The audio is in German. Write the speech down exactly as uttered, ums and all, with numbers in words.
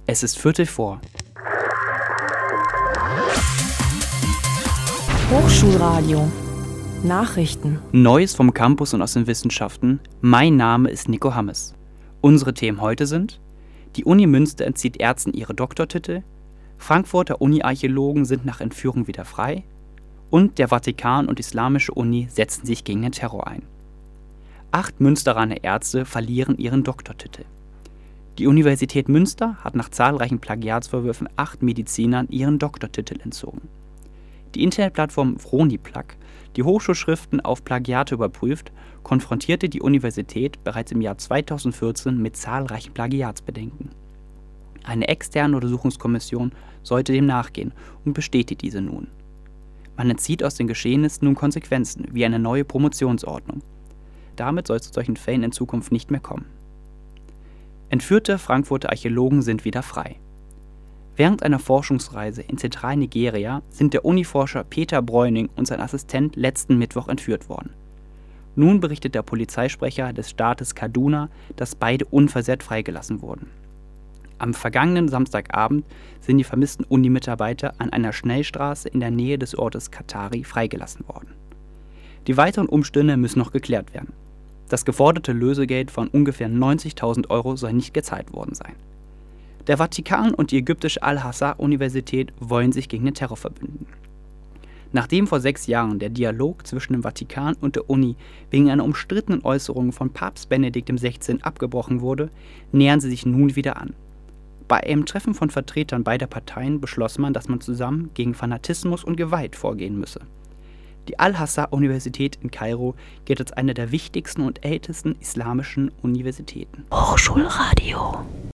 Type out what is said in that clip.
Es ist Viertel vor. Hochschulradio. Nachrichten. Neues vom Campus und aus den Wissenschaften. Mein Name ist Nico Hammes. Unsere Themen heute sind: Die Uni Münster entzieht Ärzten ihre Doktortitel, Frankfurter Uni-Archäologen sind nach Entführung wieder frei und der Vatikan und Islamische Uni setzen sich gegen den Terror ein. Acht Münsteraner Ärzte verlieren ihren Doktortitel. Die Universität Münster hat nach zahlreichen Plagiatsvorwürfen acht Medizinern ihren Doktortitel entzogen. Die Internetplattform Froniplug, die Hochschulschriften auf Plagiate überprüft, konfrontierte die Universität bereits im Jahr zweitausendvierzehn mit zahlreichen Plagiatsbedenken. Eine externe Untersuchungskommission sollte dem nachgehen und bestätigt diese nun. Man entzieht aus den Geschehnissen nun Konsequenzen wie eine neue Promotionsordnung. Damit soll es zu solchen Fällen in Zukunft nicht mehr kommen. Entführte Frankfurter Archäologen sind wieder frei. Während einer Forschungsreise in Zentralnigeria sind der Uniforscher Peter Bräuning und sein Assistent letzten Mittwoch entführt worden. Nun berichtet der Polizeisprecher des Staates Kaduna, dass beide unversehrt freigelassen wurden. Am vergangenen Samstagabend sind die vermissten Uni-Mitarbeiter an einer Schnellstraße in der Nähe des Ortes Katari freigelassen worden. Die weiteren Umstände müssen noch geklärt werden. Das geforderte Lösegeld von ungefähr neunzigtausend Euro soll nicht gezahlt worden sein. Der Vatikan und die ägyptische Al-Azhar-Universität wollen sich gegen den Terror verbünden. Nachdem vor sechs Jahren der Dialog zwischen dem Vatikan und der Uni wegen einer umstrittenen Äußerung von Papst Benedikt der Sechzehnte. Abgebrochen wurde, nähern sie sich nun wieder an. Bei einem Treffen von Vertretern beider Parteien beschloss man, dass man zusammen gegen Fanatismus und Gewalt vorgehen müsse. Die Al-Azhar-Universität in Kairo gilt als eine der wichtigsten und ältesten islamischen Universitäten. Hochschulradio.